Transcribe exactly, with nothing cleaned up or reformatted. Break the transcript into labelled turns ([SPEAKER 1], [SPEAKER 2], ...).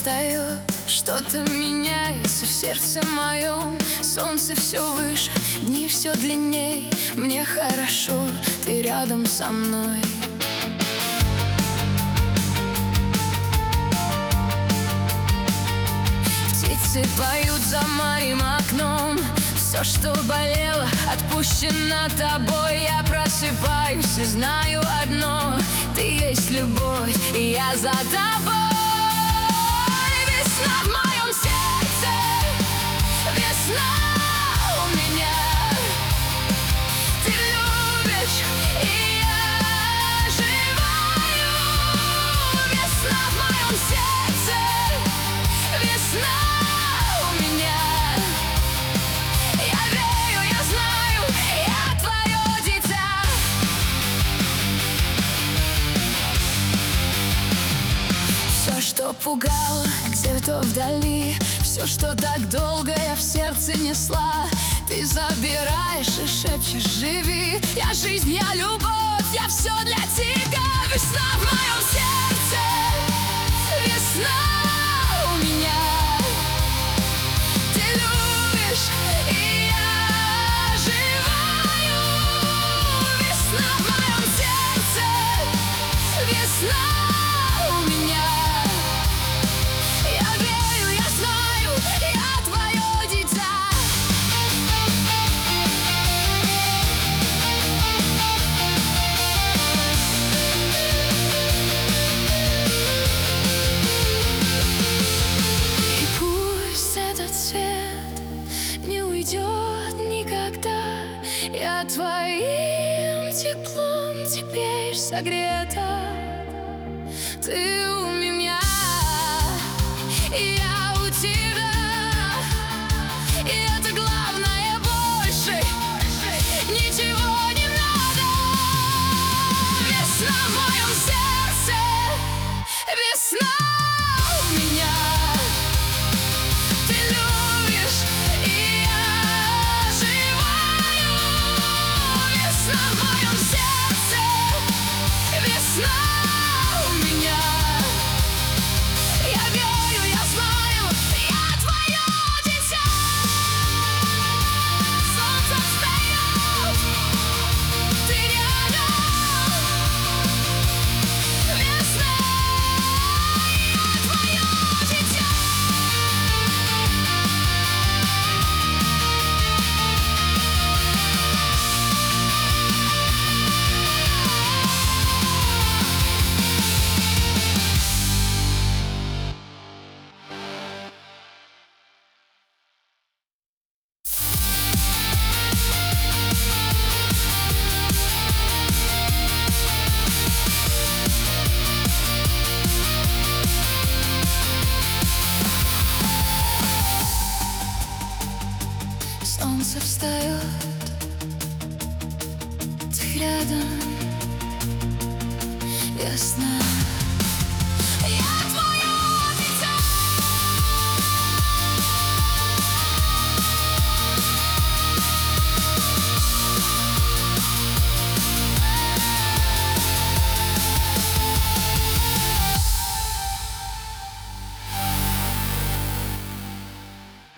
[SPEAKER 1] встает, что-то меняется в сердце моем. Солнце все выше, дни все длинней. Мне хорошо, ты рядом со мной. Птицы поют за моим окном. Все, что болело, отпущено тобой. Я просыпаюсь и знаю одно: ты есть любовь, и я за тобой. Весна в моем сердце, весна у меня. Ты любишь, и я оживаю. Весна в моем сердце, весна у меня. Я верю, я знаю, я твое дитя. Все, что пугало где-то вдали, все, что так долго я в сердце несла, ты забираешь и шепчешь: живи. Я жизнь, я любовь, я все для тебя. Весна в моем сердце, весна у меня. Ты любишь, и я оживаю. Весна в моем сердце, весна у меня. Я верю, я знаю, я твое дитя. И пусть этот свет не уйдет никогда, я твоим теплом теперь согрета. Ты у меня, и я у тебя, и это главное, больше ничего не надо. Весна в моем сердце, весна у меня. Ты любишь, и я оживаю. Весна в моем сердце, весна у меня. Я верю, я знаю, я твое дитя. Солнце встает, ты рядом. Весна, я твое дитя. Солнце встает, ты рядом. Весна.